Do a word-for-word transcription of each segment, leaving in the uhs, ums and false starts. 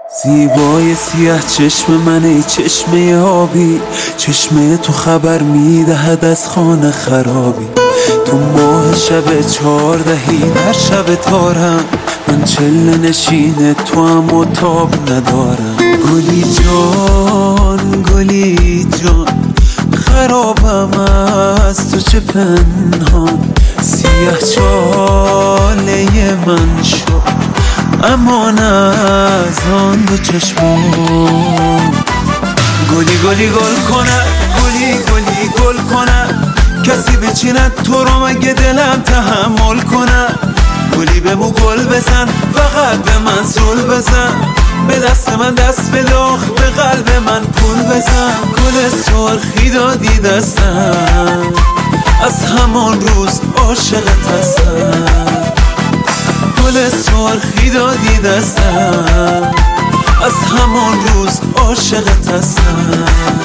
زیبای سیاه چشم من، ای چشمه آبی، چشمه تو خبر میدهد از خانه خرابی. تو ماه شب چهاردهی در شب تارم، من چله نشین تو هم و تاب ندارم. گلی جان گلی جان، خرابم از تو چه پنهان. سیاه چاله من شو، امان از آن دو چشمان. گلی گلی گل کنه، گلی گلی گل کنه، کسی بچیند تو رو مگه دلم تحمل کنه. گلی به مو گل بزن، فقط به من زل بزن، به دست من دست بداخ، به قلب من پول بزن. گل سرخی دادی دستم، از همان روز عاشقت هستم. گل سرخی دادی دستم، از همان روز عاشقت هستم.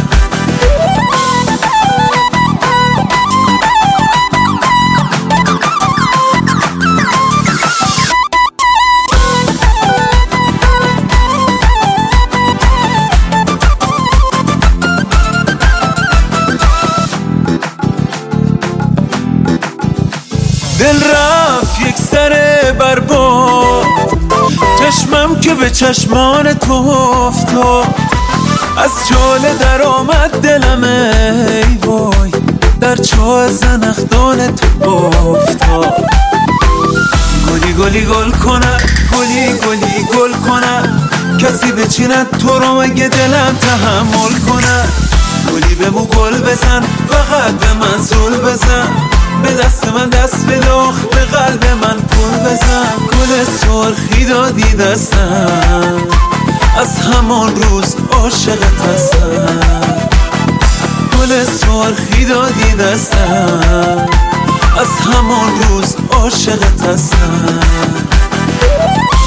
دل رفت یک سر برباد، چشمم که به چشمان تو افتاد. از جاله در آمد دلم ای وای، در چاه زنخدان تو افتاد. گلی گلی گل کنه، گلی گلی گل کنه، کسی بچیند تو رو مگه دلم تحمل کنه. گلی به مو گل بزن، فقط به من زل بزن، به دست من دست بداخ، به قلب من پول بزن. گل سرخی دادی دستم، از همان روز عاشقت هستم. گل سرخی دادی دستم، از همان روز عاشقت هستم.